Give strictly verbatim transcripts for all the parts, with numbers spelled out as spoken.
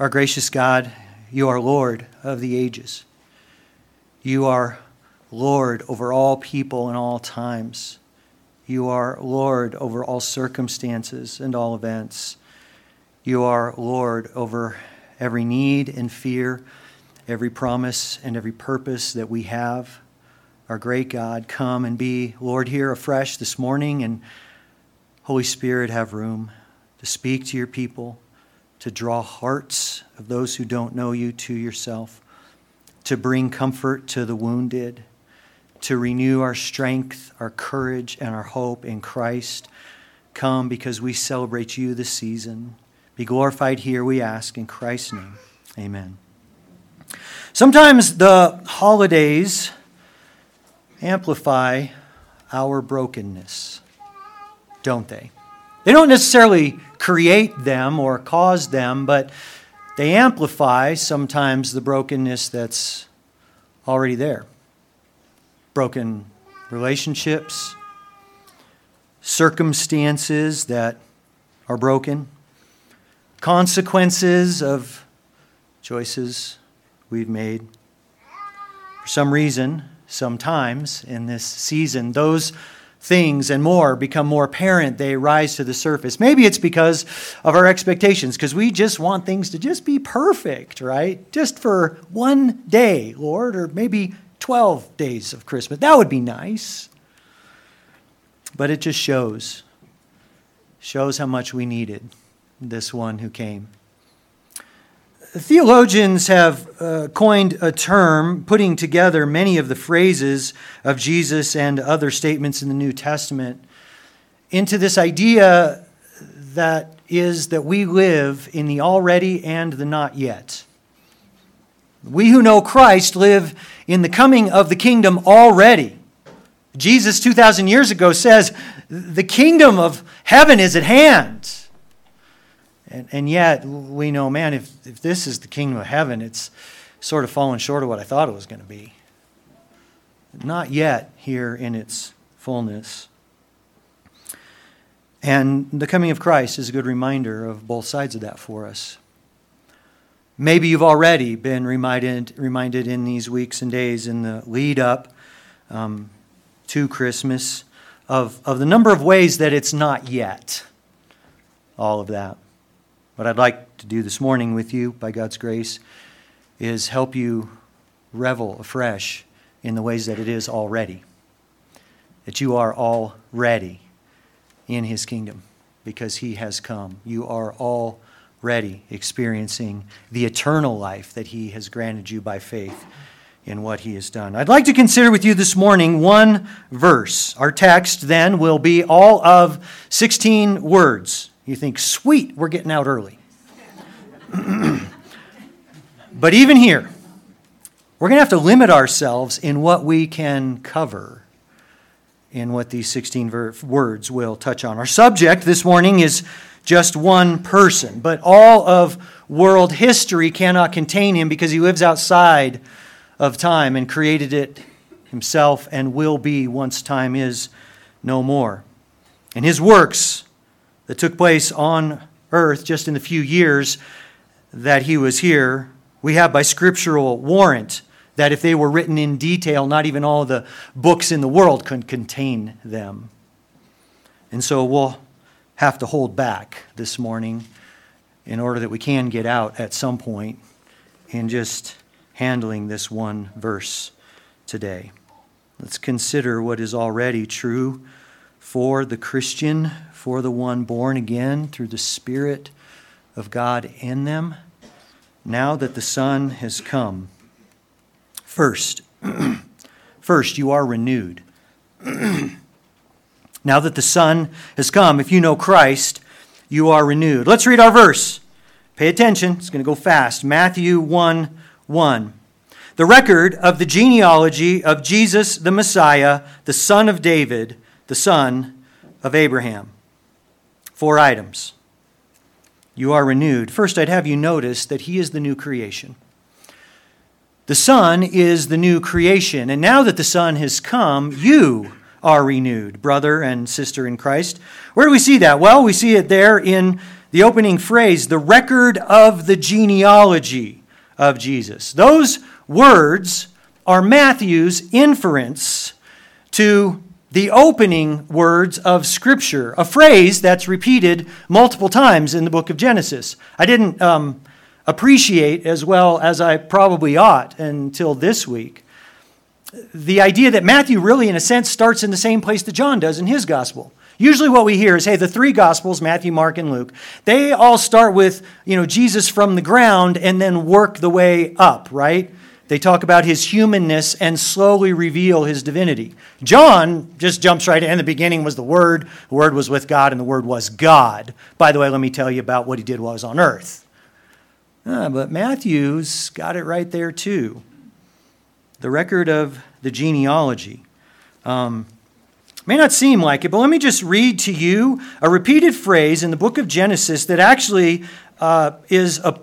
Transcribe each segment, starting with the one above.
Our gracious God, you are Lord of the ages. You are Lord over all people and all times. You are Lord over all circumstances and all events. You are Lord over every need and fear, every promise and every purpose that we have. Our great God, come and be Lord here afresh this morning, and Holy Spirit, have room to speak to your people, to draw hearts of those who don't know you to yourself, to bring comfort to the wounded, to renew our strength, our courage, and our hope in Christ. Come because we celebrate you this season. Be glorified here, we ask, in Christ's name. Amen. Sometimes the holidays amplify our brokenness, don't they? They don't necessarily create them or cause them, but they amplify sometimes the brokenness that's already there. Broken relationships, circumstances that are broken, consequences of choices we've made. For some reason, sometimes in this season, those things and more become more apparent. They rise to the surface. Maybe it's because of our expectations, because we just want things to just be perfect, right? Just for one day, Lord, or maybe twelve days of Christmas. That would be nice. But it just shows, shows how much we needed this one who came. Theologians have uh, coined a term putting together many of the phrases of Jesus and other statements in the New Testament into this idea that is that we live in the already and the not yet. We who know Christ live in the coming of the kingdom already. Jesus two thousand years ago says, the kingdom of heaven is at hand. And, and yet, we know, man, if, if this is the kingdom of heaven, it's sort of fallen short of what I thought it was going to be. Not yet here in its fullness. And the coming of Christ is a good reminder of both sides of that for us. Maybe you've already been reminded, reminded in these weeks and days in the lead up um, to Christmas of, of the number of ways that it's not yet. All of that. What I'd like to do this morning with you, by God's grace, is help you revel afresh in the ways that it is already. That you are already in His kingdom because He has come. You are already experiencing the eternal life that He has granted you by faith in what He has done. I'd like to consider with you this morning one verse. Our text then will be all of sixteen words. You think, sweet, we're getting out early. But even here, we're going to have to limit ourselves in what we can cover in what these sixteen ver- words will touch on. Our subject this morning is just one person, but all of world history cannot contain him because he lives outside of time and created it himself and will be once time is no more. And his works that took place on earth just in the few years that he was here, we have by scriptural warrant that if they were written in detail, not even all the books in the world could contain them. And so we'll have to hold back this morning in order that we can get out at some point in just handling this one verse today. Let's consider what is already true for the Christian, for the one born again through the Spirit of God in them, now that the Son has come. First, first you are renewed. Now that the Son has come, if you know Christ, you are renewed. Let's read our verse. Pay attention. It's going to go fast. Matthew one one. The record of the genealogy of Jesus the Messiah, the son of David, the son of Abraham. Four items. You are renewed. First, I'd have you notice that he is the new creation. The Son is the new creation. And now that the Son has come, you are renewed, brother and sister in Christ. Where do we see that? Well, we see it there in the opening phrase, the record of the genealogy of Jesus. Those words are Matthew's inference to the opening words of Scripture, a phrase that's repeated multiple times in the book of Genesis. I didn't um, appreciate as well as I probably ought until this week the idea that Matthew really, in a sense, starts in the same place that John does in his gospel. Usually what we hear is, hey, the three Gospels, Matthew, Mark, and Luke, they all start with, you know, Jesus from the ground and then work the way up, right? They talk about his humanness and slowly reveal his divinity. John just jumps right in. In the beginning was the Word, the Word was with God, and the Word was God. By the way, let me tell you about what he did while he was on earth. Ah, but Matthew's got it right there too. The record of the genealogy. Um, may not seem like it, but let me just read to you a repeated phrase in the book of Genesis that actually uh, is a,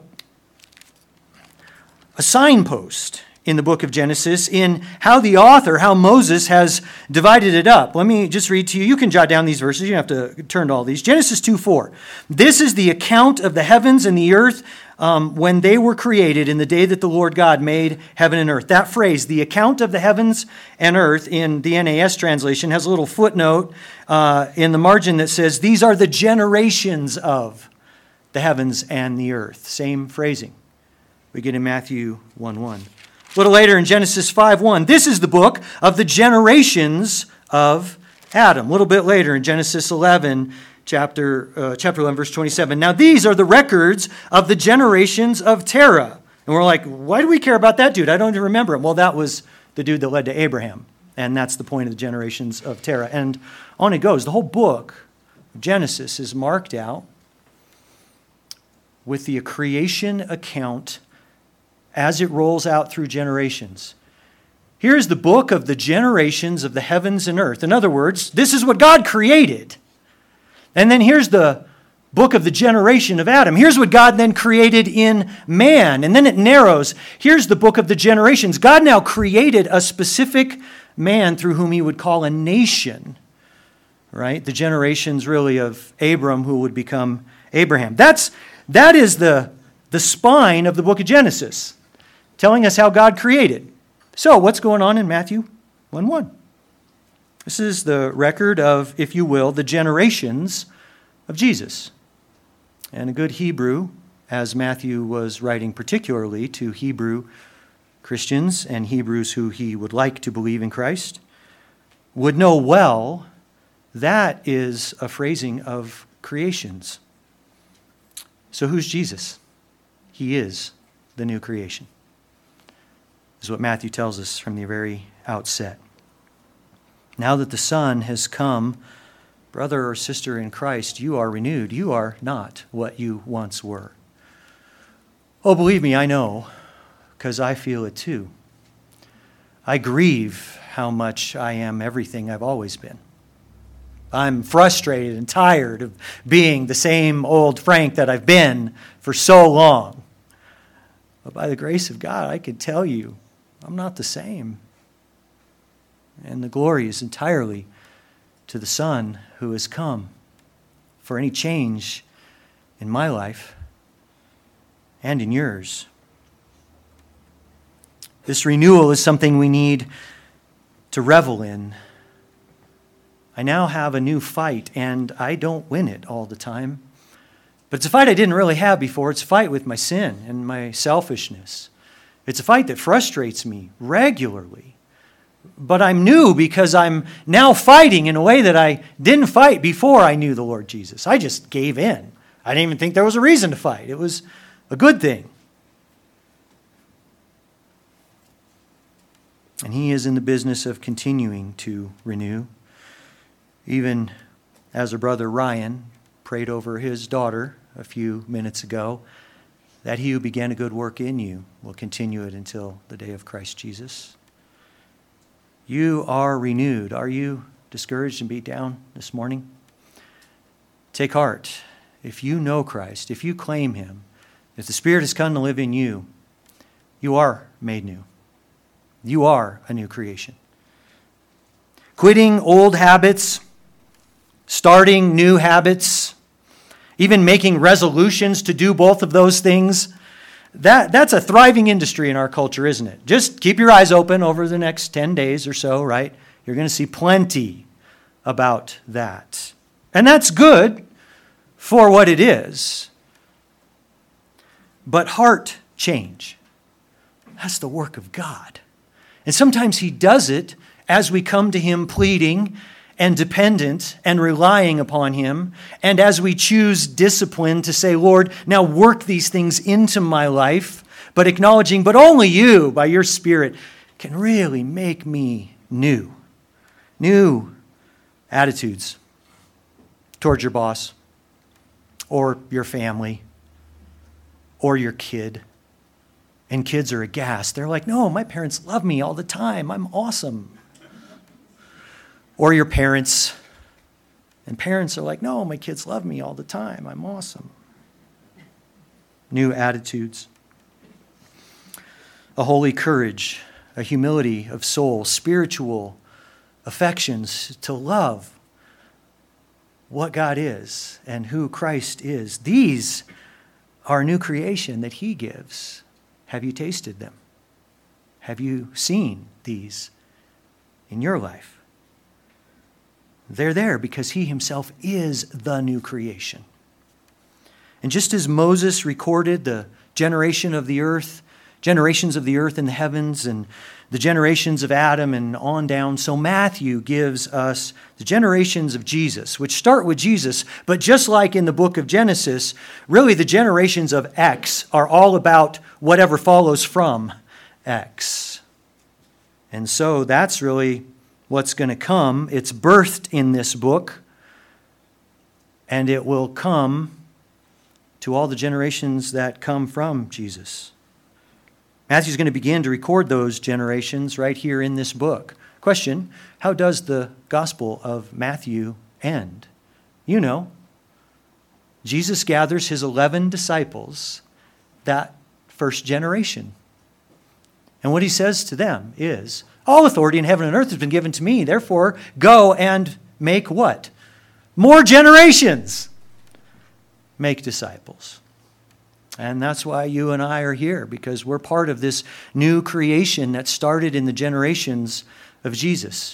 a signpost in the book of Genesis in how the author, how Moses has divided it up. Let me just read to you. You can jot down these verses. You don't have to turn to all these. Genesis two four. This is the account of the heavens and the earth um, when they were created in the day that the Lord God made heaven and earth. That phrase, the account of the heavens and earth, in the N A S translation, has a little footnote uh, in the margin that says, these are the generations of the heavens and the earth. Same phrasing. We get in Matthew one one. A little later in Genesis five one, this is the book of the generations of Adam. A little bit later in Genesis eleven, chapter, uh, chapter eleven, verse twenty-seven. Now these are the records of the generations of Terah. And we're like, why do we care about that dude? I don't even remember him. Well, that was the dude that led to Abraham. And that's the point of the generations of Terah. And on it goes. The whole book of Genesis is marked out with the creation account as it rolls out through generations. Here's the book of the generations of the heavens and earth. In other words, this is what God created. And then here's the book of the generation of Adam. Here's what God then created in man. And then it narrows. Here's the book of the generations. God now created a specific man through whom he would call a nation. Right? The generations really of Abram, who would become Abraham. That's, that is the, the spine of the book of Genesis, telling us how God created. So, what's going on in Matthew one one? This is the record of, if you will, the generations of Jesus. And a good Hebrew, as Matthew was writing particularly to Hebrew Christians and Hebrews who he would like to believe in Christ, would know well that is a phrasing of creations. So who's Jesus? He is the new creation. This is what Matthew tells us from the very outset. Now that the Son has come, brother or sister in Christ, you are renewed. You are not what you once were. Oh, believe me, I know, because I feel it too. I grieve how much I am everything I've always been. I'm frustrated and tired of being the same old Frank that I've been for so long. But by the grace of God, I can tell you, I'm not the same. And the glory is entirely to the Son who has come for any change in my life and in yours. This renewal is something we need to revel in. I now have a new fight, and I don't win it all the time. But it's a fight I didn't really have before. It's a fight with my sin and my selfishness. It's a fight that frustrates me regularly. But I'm new because I'm now fighting in a way that I didn't fight before I knew the Lord Jesus. I just gave in. I didn't even think there was a reason to fight. It was a good thing. And he is in the business of continuing to renew. Even as our brother Ryan prayed over his daughter a few minutes ago, that he who began a good work in you will continue it until the day of Christ Jesus. You are renewed. Are you discouraged and beat down this morning? Take heart. If you know Christ, if you claim him, if the Spirit has come to live in you, you are made new. You are a new creation. Quitting old habits, starting new habits, even making resolutions to do both of those things. That, that's a thriving industry in our culture, isn't it? Just keep your eyes open over the next ten days or so, right? You're going to see plenty about that. And that's good for what it is. But heart change, that's the work of God. And sometimes he does it as we come to him pleading and dependent and relying upon him, and as we choose discipline to say, Lord, now work these things into my life, but acknowledging, but only you, by your Spirit, can really make me new. New attitudes towards your boss, or your family, or your kid. And kids are aghast. They're like, no, my parents love me all the time. I'm awesome. Or your parents. And parents are like, no, my kids love me all the time. I'm awesome. New attitudes. A holy courage, a humility of soul, spiritual affections to love what God is and who Christ is. These are new creation that he gives. Have you tasted them? Have you seen these in your life? They're there because he himself is the new creation. And just as Moses recorded the generation of the earth, generations of the earth and the heavens, and the generations of Adam and on down, so Matthew gives us the generations of Jesus, which start with Jesus, but just like in the book of Genesis, really the generations of X are all about whatever follows from X. And so that's really what's going to come. It's birthed in this book, and it will come to all the generations that come from Jesus. Matthew's going to begin to record those generations right here in this book. Question, how does the Gospel of Matthew end? You know, Jesus gathers his eleven disciples, that first generation. And what he says to them is, all authority in heaven and earth has been given to me. Therefore, go and make what? More generations. Make disciples. And that's why you and I are here, because we're part of this new creation that started in the generations of Jesus.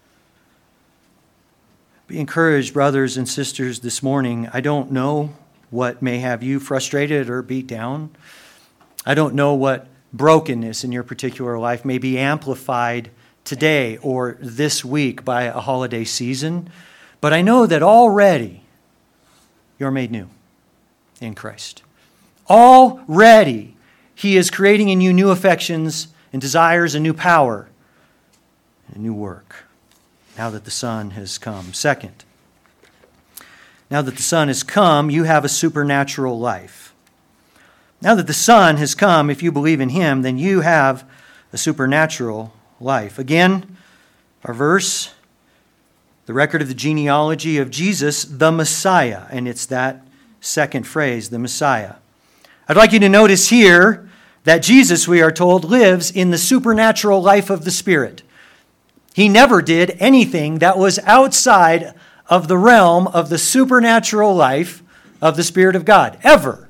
Be encouraged, brothers and sisters, this morning. I don't know what may have you frustrated or beat down. I don't know what brokenness in your particular life may be amplified today or this week by a holiday season. But I know that already you're made new in Christ. Already he is creating in you new affections and desires and new power and new work now that the Son has come. Second, now that the Son has come, you have a supernatural life. Now that the Son has come, if you believe in him, then you have a supernatural life. Again, our verse, the record of the genealogy of Jesus, the Messiah. And it's that second phrase, the Messiah. I'd like you to notice here that Jesus, we are told, lives in the supernatural life of the Spirit. He never did anything that was outside of the realm of the supernatural life of the Spirit of God, ever.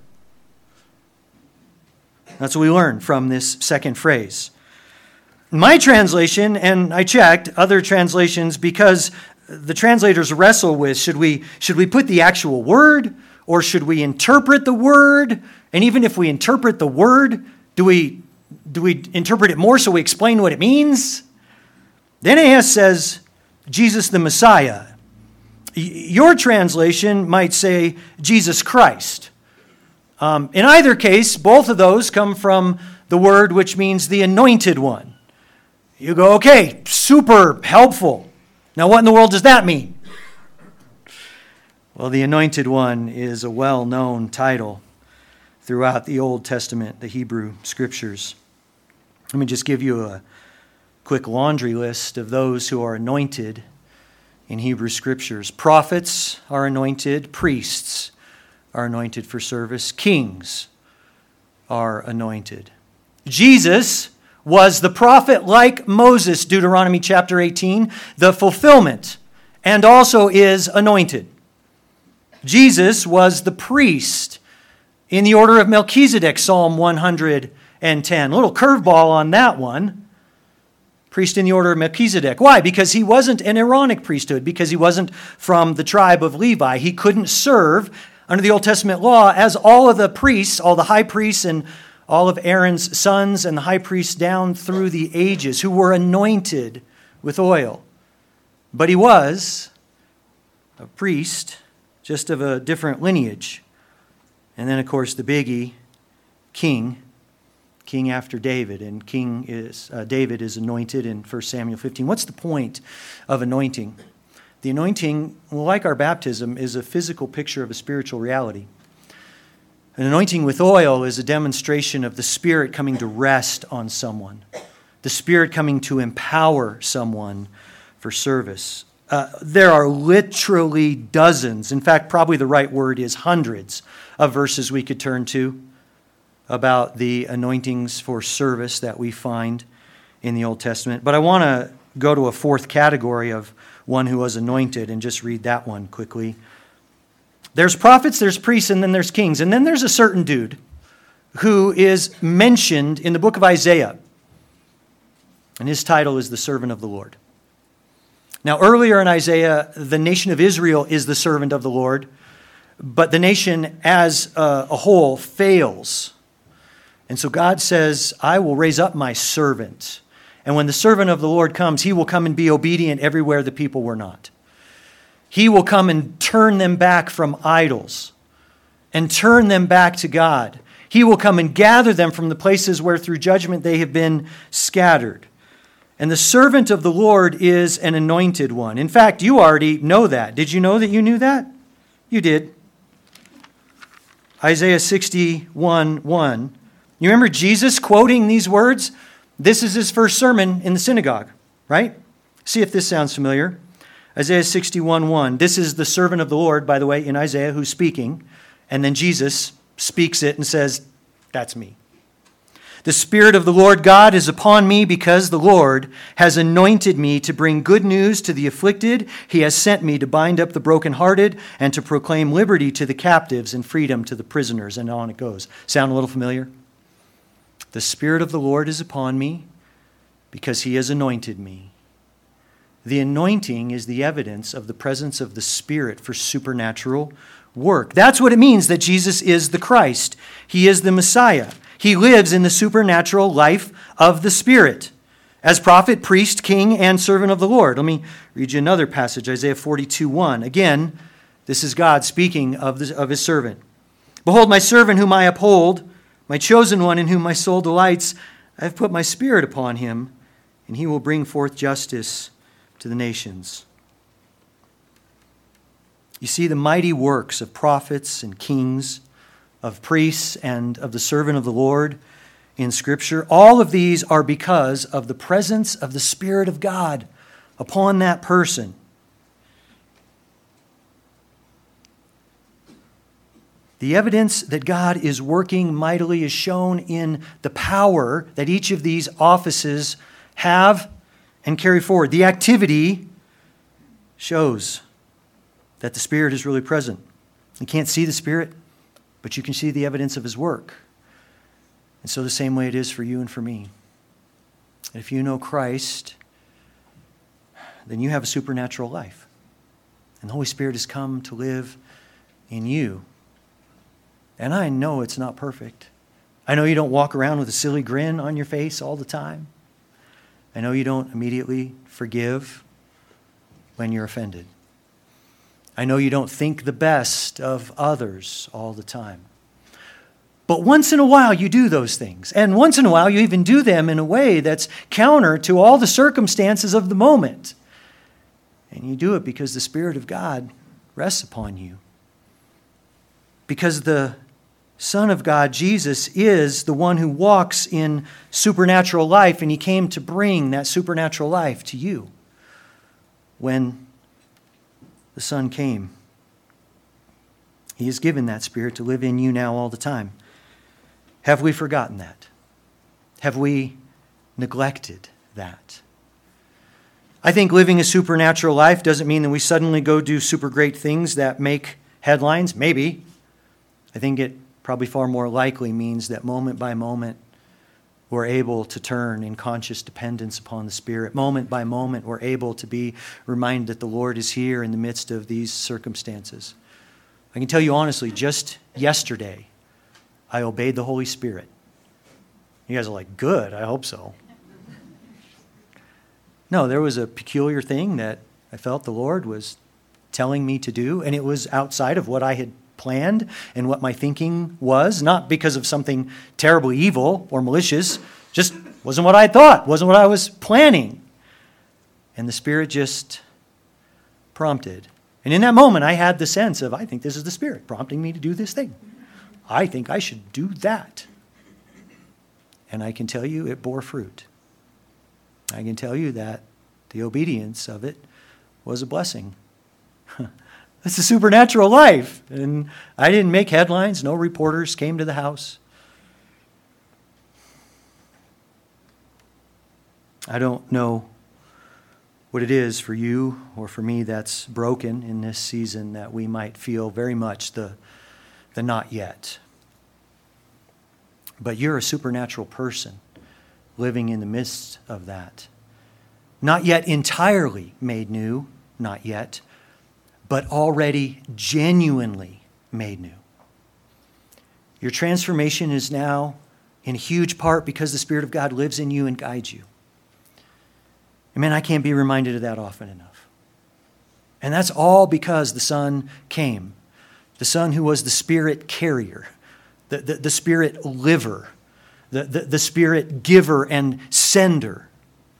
That's what we learn from this second phrase. My translation, and I checked other translations because the translators wrestle with, should we, should we put the actual word or should we interpret the word? And even if we interpret the word, do we, do we interpret it more so we explain what it means? The N A S says, Jesus the Messiah. Your translation might say, Jesus Christ. Um, in either case, both of those come from the word which means the anointed one. You go, okay, super helpful. Now what in the world does that mean? Well, the anointed one is a well-known title throughout the Old Testament, the Hebrew Scriptures. Let me just give you a quick laundry list of those who are anointed in Hebrew Scriptures. Prophets are anointed, priests are anointed for service, kings are anointed. Jesus was the prophet like Moses, Deuteronomy chapter eighteen, the fulfillment, and also is anointed. Jesus was the priest in the order of Melchizedek, Psalm one hundred ten. A little curveball on that one. Priest in the order of Melchizedek. Why? Because he wasn't an Aaronic priesthood, because he wasn't from the tribe of Levi. He couldn't serve under the Old Testament law as all of the priests, all the high priests and all of Aaron's sons and the high priests down through the ages who were anointed with oil. But he was a priest, just of a different lineage. And then, of course, the biggie, king, king after David. And king is uh, David is anointed in First Samuel fifteen. What's the point of anointing? The anointing, like our baptism, is a physical picture of a spiritual reality. An anointing with oil is a demonstration of the Spirit coming to rest on someone, the Spirit coming to empower someone for service. Uh, there are literally dozens, in fact, probably the right word is hundreds of verses we could turn to about the anointings for service that we find in the Old Testament. But I want to go to a fourth category of one who was anointed and just read that one quickly. There's prophets, there's priests, and then there's kings. And then there's a certain dude who is mentioned in the book of Isaiah. And his title is the servant of the Lord. Now, earlier in Isaiah, the nation of Israel is the servant of the Lord, but the nation as a, a whole fails. And so God says, I will raise up my servant. And when the servant of the Lord comes, he will come and be obedient everywhere the people were not. He will come and turn them back from idols and turn them back to God. He will come and gather them from the places where through judgment they have been scattered. And the servant of the Lord is an anointed one. In fact, you already know that. Did you know that you knew that? You did. Isaiah sixty-one one. You remember Jesus quoting these words? This is his first sermon in the synagogue, right? See if this sounds familiar. Isaiah sixty-one one. This is the servant of the Lord, by the way, in Isaiah who's speaking. And then Jesus speaks it and says, that's me. The Spirit of the Lord God is upon me because the Lord has anointed me to bring good news to the afflicted. He has sent me to bind up the brokenhearted and to proclaim liberty to the captives and freedom to the prisoners. And on it goes. Sound a little familiar? The Spirit of the Lord is upon me because he has anointed me. The anointing is the evidence of the presence of the Spirit for supernatural work. That's what it means that Jesus is the Christ. He is the Messiah. He lives in the supernatural life of the Spirit as prophet, priest, king, and servant of the Lord. Let me read you another passage, Isaiah forty-two one. Again, this is God speaking of, the, of his servant. Behold, my servant whom I uphold, my chosen one in whom my soul delights, I have put my Spirit upon him, and he will bring forth justice to the nations. You see the mighty works of prophets and kings, of priests and of the servant of the Lord in Scripture. All of these are because of the presence of the Spirit of God upon that person. The evidence that God is working mightily is shown in the power that each of these offices have and carry forward. The activity shows that the Spirit is really present. You can't see the Spirit, but you can see the evidence of his work. And so the same way it is for you and for me. If you know Christ, then you have a supernatural life. And the Holy Spirit has come to live in you. And I know it's not perfect. I know you don't walk around with a silly grin on your face all the time. I know you don't immediately forgive when you're offended. I know you don't think the best of others all the time. But once in a while you do those things. And once in a while you even do them in a way that's counter to all the circumstances of the moment. And you do it because the Spirit of God rests upon you. Because the Son of God, Jesus, is the one who walks in supernatural life, and he came to bring that supernatural life to you when the Son came. He has given that Spirit to live in you now all the time. Have we forgotten that? Have we neglected that? I think living a supernatural life doesn't mean that we suddenly go do super great things that make headlines? Maybe. I think it probably far more likely means that moment by moment, we're able to turn in conscious dependence upon the Spirit. Moment by moment, we're able to be reminded that the Lord is here in the midst of these circumstances. I can tell you honestly, just yesterday, I obeyed the Holy Spirit. You guys are like, good, I hope so. No, there was a peculiar thing that I felt the Lord was telling me to do, and it was outside of what I had planned and what my thinking was, not because of something terribly evil or malicious, just wasn't what I thought, wasn't what I was planning. And the Spirit just prompted. And in that moment, I had the sense of, I think this is the Spirit prompting me to do this thing. I think I should do that. And I can tell you it bore fruit. I can tell you that the obedience of it was a blessing. It's a supernatural life. And I didn't make headlines. No reporters came to the house. I don't know what it is for you or for me that's broken in this season that we might feel very much the, the not yet. But you're a supernatural person living in the midst of that. Not yet entirely made new, not yet, but already genuinely made new. Your transformation is now in huge part because the Spirit of God lives in you and guides you. And man, I can't be reminded of that often enough. And that's all because the Son came. The Son who was the Spirit carrier, the, the, the Spirit liver, the, the, the Spirit giver and sender.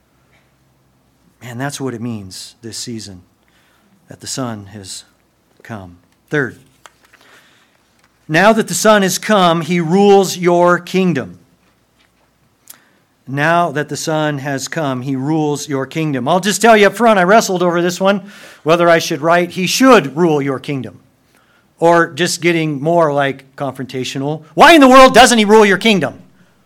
Man, that's what it means this season, that the Son has come. Third, now that the Son has come, He rules your kingdom. Now that the Son has come, He rules your kingdom. I'll just tell you up front, I wrestled over this one, whether I should write, He should rule your kingdom. Or just getting more like confrontational, why in the world doesn't He rule your kingdom?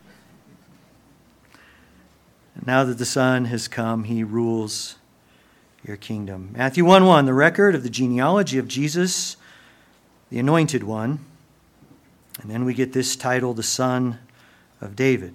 Now that the Son has come, He rules your kingdom. Matthew one one, the record of the genealogy of Jesus, the Anointed One. And then we get this title, the Son of David.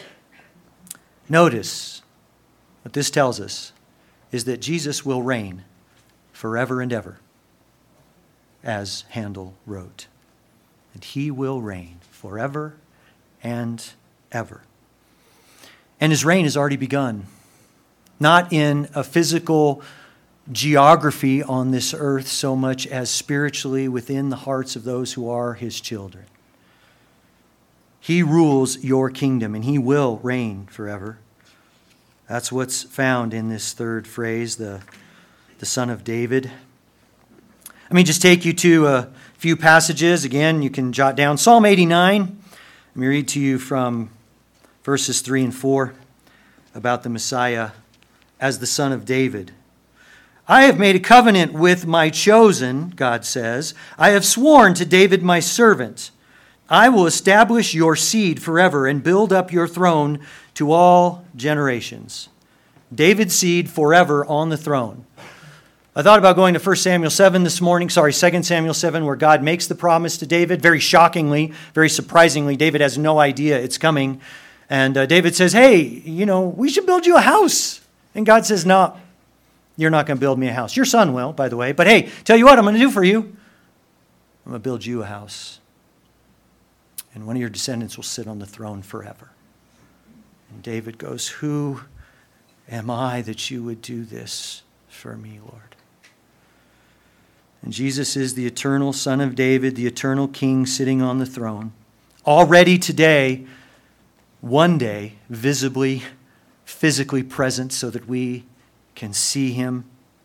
Notice what this tells us is that Jesus will reign forever and ever, as Handel wrote. And He will reign forever and ever. And His reign has already begun. Not in a physical geography on this earth so much as spiritually within the hearts of those who are His children. He rules your kingdom and He will reign forever. That's what's found in this third phrase, the, the Son of David. Let me just take you to a few passages. Again, you can jot down Psalm eighty-nine. Let me read to you from verses three and four about the Messiah as the Son of David. I have made a covenant with my chosen, God says. I have sworn to David my servant. I will establish your seed forever and build up your throne to all generations. David's seed forever on the throne. I thought about going to First Samuel seven this morning, sorry, Second Samuel seven, where God makes the promise to David. Very shockingly, very surprisingly, David has no idea it's coming. And uh, David says, hey, you know, we should build you a house. And God says, no, you're not going to build me a house. Your son will, by the way. But hey, tell you what I'm going to do for you. I'm going to build you a house. And one of your descendants will sit on the throne forever. And David goes, who am I that you would do this for me, Lord? And Jesus is the eternal Son of David, the eternal King sitting on the throne. Already today, one day, visibly, physically present so that we can see Him.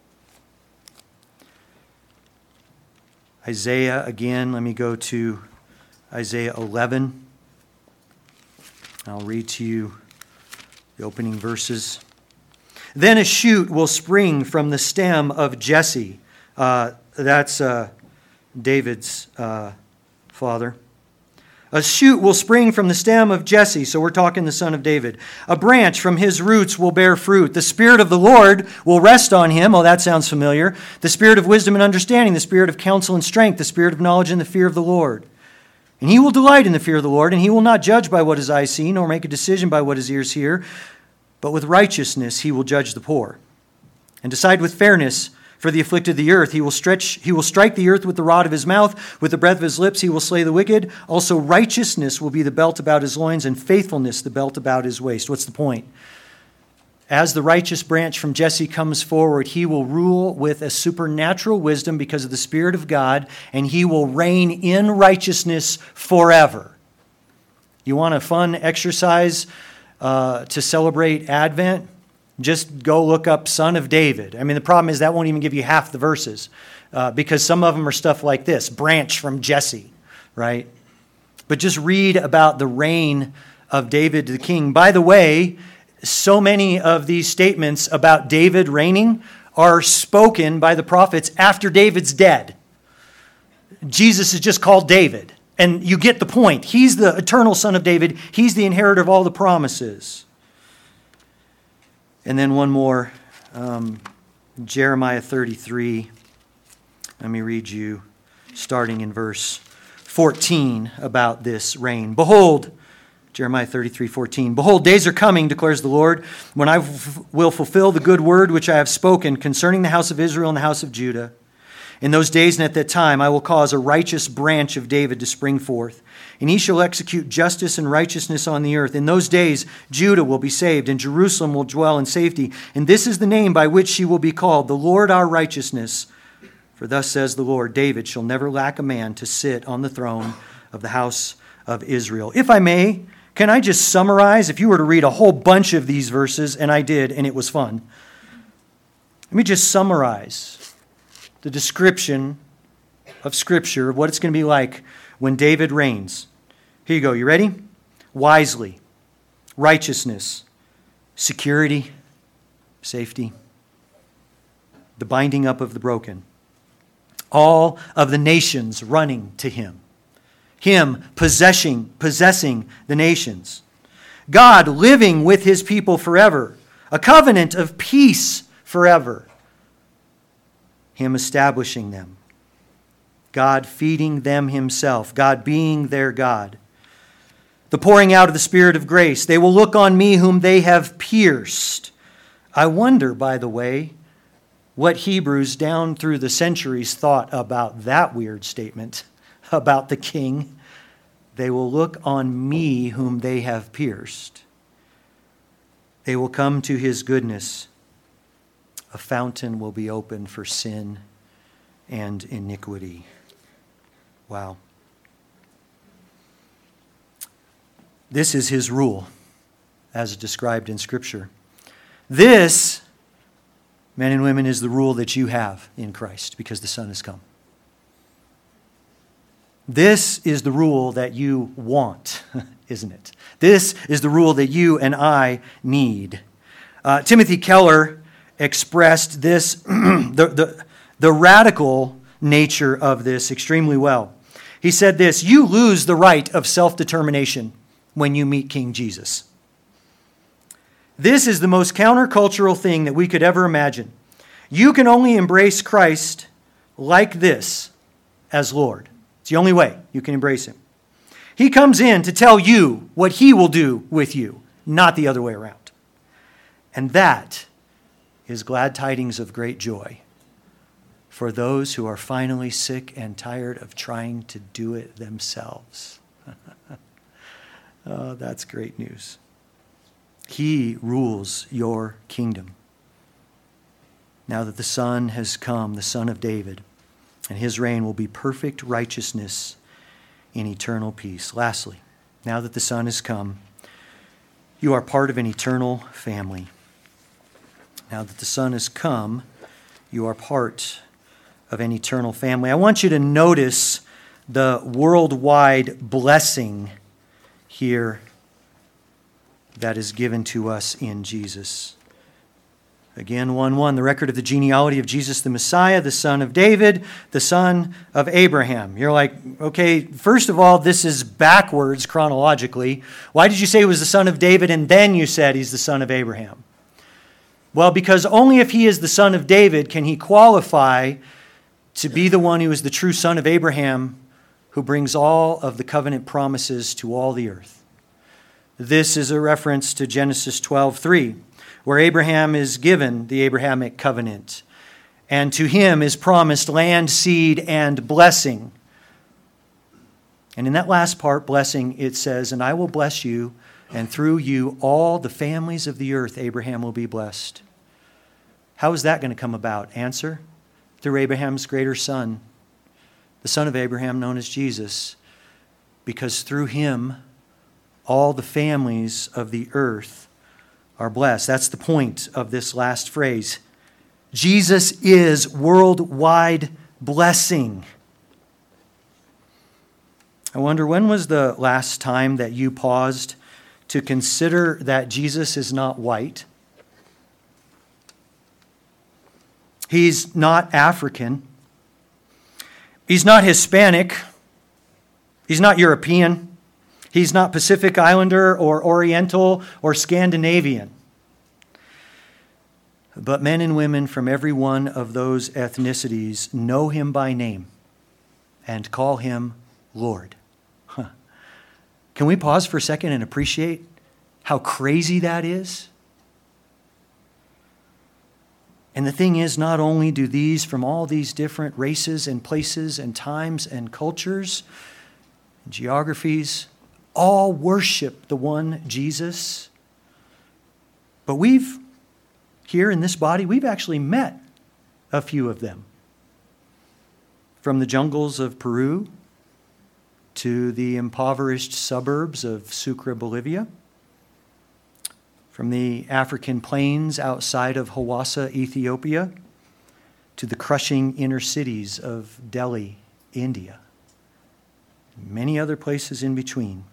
Isaiah, again, let me go to Isaiah eleven. I'll read to you the opening verses. Then a shoot will spring from the stem of Jesse. Uh, that's uh, David's uh, father. A shoot will spring from the stem of Jesse, so we're talking the son of David. A branch from his roots will bear fruit. The Spirit of the Lord will rest on him. Oh, that sounds familiar. The Spirit of wisdom and understanding, the Spirit of counsel and strength, the Spirit of knowledge and the fear of the Lord. And he will delight in the fear of the Lord, and he will not judge by what his eyes see, nor make a decision by what his ears hear, but with righteousness he will judge the poor, and decide with fairness for the afflicted of the earth. He will stretch, he will strike the earth with the rod of his mouth. With the breath of his lips he will slay the wicked. Also righteousness will be the belt about his loins, and faithfulness the belt about his waist. What's the point? As the righteous branch from Jesse comes forward, he will rule with a supernatural wisdom because of the Spirit of God, and he will reign in righteousness forever. You want a fun exercise uh, to celebrate Advent? Just go look up Son of David. I mean, the problem is that won't even give you half the verses uh, because some of them are stuff like this, branch from Jesse, right? But just read about the reign of David the king. By the way, so many of these statements about David reigning are spoken by the prophets after David's dead. Jesus is just called David, and you get the point. He's the eternal son of David. He's the inheritor of all the promises. And then one more, um, Jeremiah thirty-three. Let me read you, starting in verse fourteen, about this reign. Behold, Jeremiah thirty-three, fourteen. Behold, days are coming, declares the Lord, when I f- will fulfill the good word which I have spoken concerning the house of Israel and the house of Judah. In those days and at that time, I will cause a righteous branch of David to spring forth, and he shall execute justice and righteousness on the earth. In those days, Judah will be saved, and Jerusalem will dwell in safety. And this is the name by which she will be called, the Lord our righteousness. For thus says the Lord, David shall never lack a man to sit on the throne of the house of Israel. If I may, can I just summarize? If you were to read a whole bunch of these verses, and I did, and it was fun. Let me just summarize the description of Scripture of what it's going to be like when David reigns. Here you go. You ready? Wisely, righteousness, security, safety, the binding up of the broken, all of the nations running to him, him possessing, possessing the nations, God living with his people forever, a covenant of peace forever, him establishing them, God feeding them himself, God being their God. The pouring out of the Spirit of grace. They will look on me whom they have pierced. I wonder, by the way, what Hebrews down through the centuries thought about that weird statement about the king. They will look on me whom they have pierced. They will come to his goodness. A fountain will be opened for sin and iniquity. Wow. This is his rule, as described in Scripture. This, men and women, is the rule that you have in Christ because the Son has come. This is the rule that you want, isn't it? This is the rule that you and I need. Uh, Timothy Keller expressed this, the, the, the radical nature of this extremely well. He said this, you lose the right of self-determination when you meet King Jesus. This is the most countercultural thing that we could ever imagine. You can only embrace Christ like this as Lord. It's the only way you can embrace him. He comes in to tell you what he will do with you, not the other way around. And that is glad tidings of great joy for those who are finally sick and tired of trying to do it themselves. Oh, that's great news. He rules your kingdom. Now that the Son has come, the Son of David, and his reign will be perfect righteousness in eternal peace. Lastly, now that the Son has come, you are part of an eternal family. Now that the Son has come, you are part of an eternal family. I want you to notice the worldwide blessing here that is given to us in Jesus. Again, one one, the record of the genealogy of Jesus the Messiah, the son of David, the son of Abraham. You're like, okay, first of all, this is backwards chronologically. Why did you say he was the son of David and then you said he's the son of Abraham? Well, because only if he is the son of David can he qualify to be the one who is the true son of Abraham, who brings all of the covenant promises to all the earth. This is a reference to Genesis twelve three. Where Abraham is given the Abrahamic covenant, and to him is promised land, seed, and blessing. And in that last part, blessing, it says, and I will bless you, and through you all the families of the earth, Abraham will be blessed. How is that going to come about? Answer, through Abraham's greater son, the son of Abraham known as Jesus, because through him all the families of the earth are blessed. That's the point of this last phrase. Jesus is worldwide blessing. I wonder, when was the last time that you paused to consider that Jesus is not white? He's not African. He's not Hispanic. He's not European. He's not Pacific Islander or Oriental or Scandinavian. But men and women from every one of those ethnicities know him by name and call him Lord. Huh. Can we pause for a second and appreciate how crazy that is? And the thing is, not only do these from all these different races and places and times and cultures and geographies all worship the one Jesus, but we've, here in this body, we've actually met a few of them. From the jungles of Peru to the impoverished suburbs of Sucre, Bolivia, from the African plains outside of Hawassa, Ethiopia, to the crushing inner cities of Delhi, India, and many other places in between.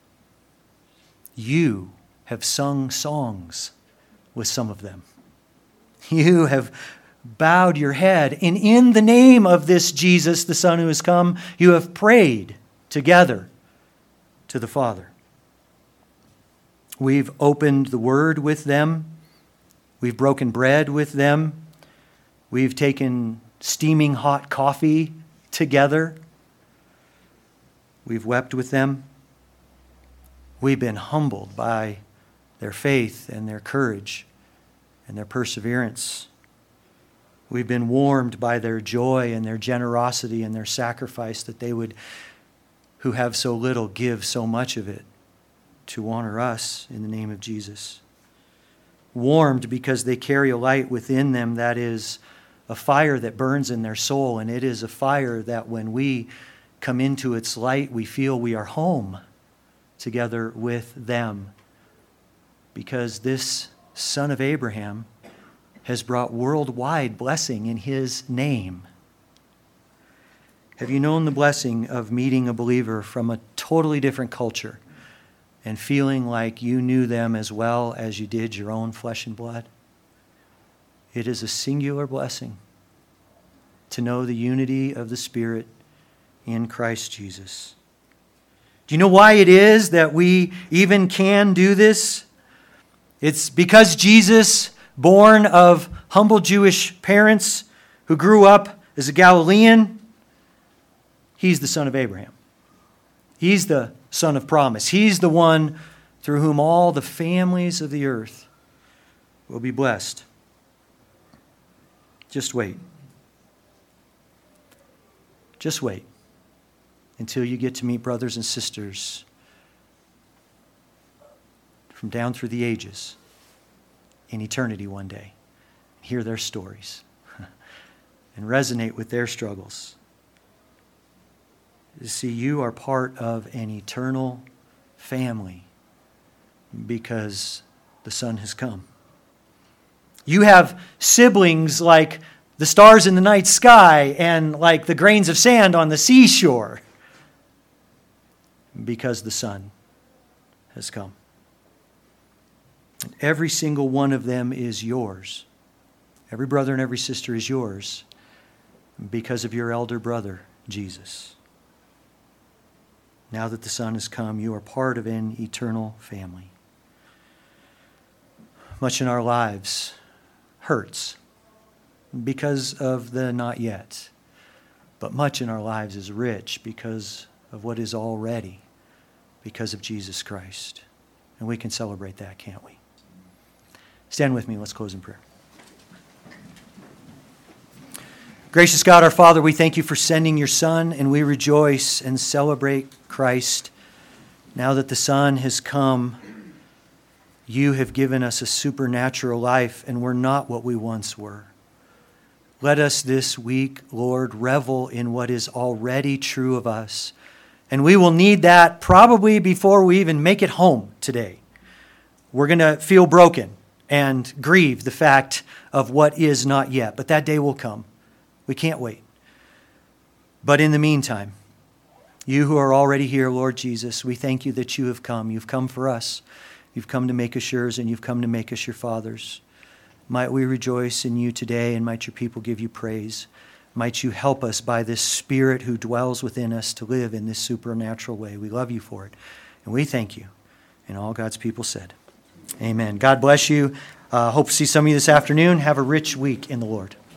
You have sung songs with some of them. You have bowed your head, and in the name of this Jesus, the Son who has come, you have prayed together to the Father. We've opened the Word with them. We've broken bread with them. We've taken steaming hot coffee together. We've wept with them. We've been humbled by their faith and their courage and their perseverance. We've been warmed by their joy and their generosity and their sacrifice, that they would, who have so little, give so much of it to honor us in the name of Jesus. Warmed because they carry a light within them that is a fire that burns in their soul, and it is a fire that when we come into its light, we feel we are home together with them, because this son of Abraham has brought worldwide blessing in his name. Have you known the blessing of meeting a believer from a totally different culture and feeling like you knew them as well as you did your own flesh and blood? It is a singular blessing to know the unity of the Spirit in Christ Jesus. Do you know why it is that we even can do this? It's because Jesus, born of humble Jewish parents who grew up as a Galilean, he's the son of Abraham. He's the son of promise. He's the one through whom all the families of the earth will be blessed. Just wait. Just wait until you get to meet brothers and sisters from down through the ages in eternity one day. Hear their stories and resonate with their struggles. You see, you are part of an eternal family because the Son has come. You have siblings like the stars in the night sky and like the grains of sand on the seashore because the Son has come. And every single one of them is yours Every brother and every sister is yours because of your elder brother, Jesus. Now that the Son has come, you are part of an eternal family. Much in our lives hurts because of the not yet. But much in our lives is rich because of what is already, because of Jesus Christ. And we can celebrate that, can't we? Stand with me. Let's close in prayer. Gracious God, our Father, we thank you for sending your Son, and we rejoice and celebrate Christ. Now that the Son has come, you have given us a supernatural life, and we're not what we once were. Let us this week, Lord, revel in what is already true of us. And we will need that probably before we even make it home today. We're going to feel broken and grieve the fact of what is not yet. But that day will come. We can't wait. But in the meantime, you who are already here, Lord Jesus, we thank you that you have come. You've come for us. You've come to make us yours, and you've come to make us your fathers. Might we rejoice in you today, and might your people give you praise. Might you help us by this Spirit who dwells within us to live in this supernatural way. We love you for it, and we thank you. And all God's people said, amen. God bless you. Uh, hope to see some of you this afternoon. Have a rich week in the Lord.